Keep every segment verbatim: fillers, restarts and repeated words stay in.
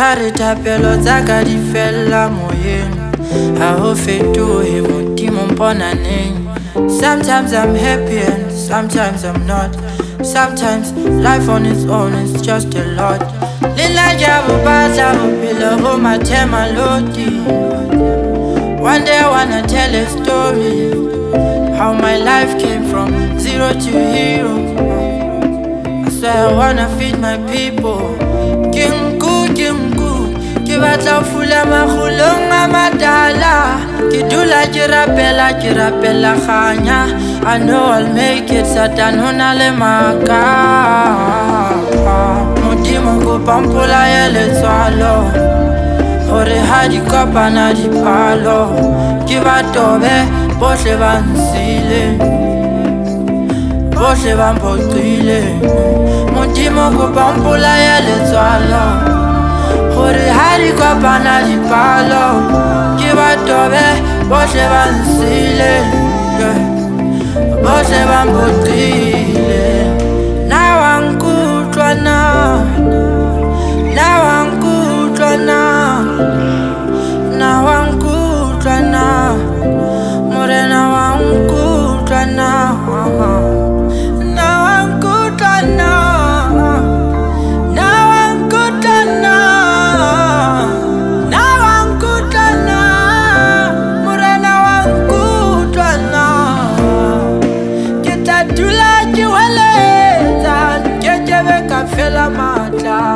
ha re thapelo tsa ka di fella moyeng, ha ho fetohe modimo mponaneng. Sometimes I'm happy and sometimes I'm not. Sometimes life on its own is just a lot. Lila jabu baza bupila homa tema lodi. One day I wanna tell a story, how my life came from zero to hero. I swear I wanna feed my people. Kinku, kinku, kibatla fula mahulonga madala. Kidula kirapela, kirapela khanya. I know I'll make it, Satan honale maka. Modimo kupampula yele swalo. Hore hadi kopa na di palo. Kibatobe, bohle bansile. Bohle bambotile. Modimo kupampula yele swalo. Hore hadi kopa na di palo. Kibatobe, bohle bansile. Bohle bambotile. Now I'm good right now. Now I'm good right now. Now I'm good right now. More now I'm good right now. Now I'm good right now. Now I'm good right now. Now I'm good right now. More now I'm good right now. Get that do like you will let. Get your back and feel a matter.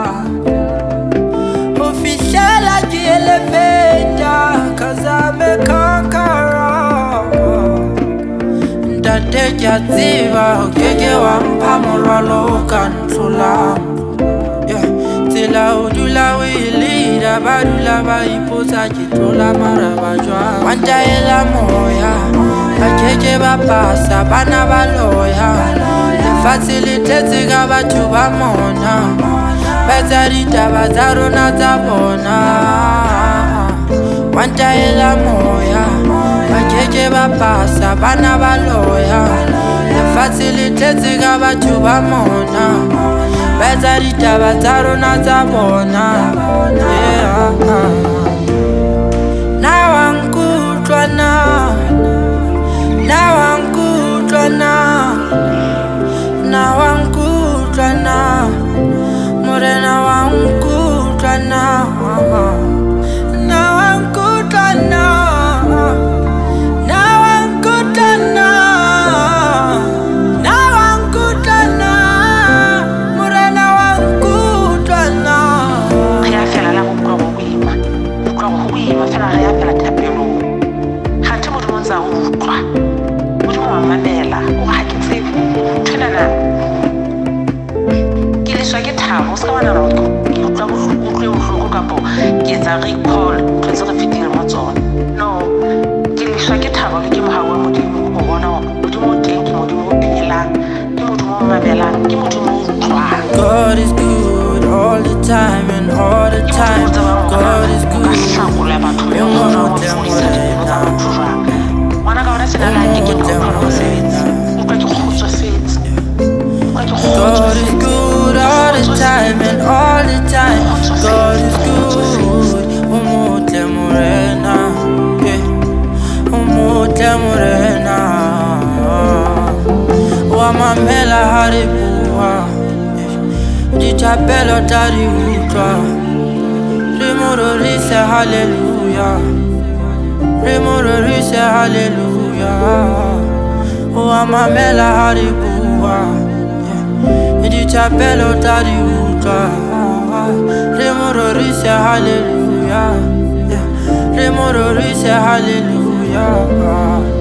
Elevator, cause I'm a conqueror. Ndate jaziva, keke wampa moralo controla. Yeah, tila udula wilida, badula baipusa jitola marabajwa. Wanta ela moya, akeke bapasa, bana baloya. Facilitete gabatu bamona. Bazarita bazaro na tabona. Wanta ela moya, akeke bapasa, bana baloya. Facilitete gabatu bamona. Bazarita bazaro na tabona. Yeah. Now I'm good right now. Now I'm good right now. Now I'm good right now. More now I'm good right now. Now I'm good right now. Now I'm good right now. Now I'm good right now. More now I'm good right now. I feel like I'm going to win. I'm going to win. I feel like I'm going to tap you. Hantu mutu mwanza ukwa. Mutu mwa mandela. Uhaki msifu. Tuna na. Kiliswa gitamu. Uska wana roko. Ukwa ukwe ukwe kapo. Giza recall. Tuweza kufitiri mazoni. No. Kiliswa gitamu. Kimu hawa mutu mutu mwana. Mutu mutu tenki. Mutu mutu penyela. Mutu mutu mabela. Mutu mutu ukwa. God is good all the time and all the time. God is good. God is good all the time and all the time. God is good. Umutle morena, umutle morena. Wamamela haribuwa, ditapelo tariutwa. Remorise hallelujah. Remorise hallelujah. Wamamela haribuwa. Ditapelo tariutwa. Remorise hallelujah. Remorise hallelujah.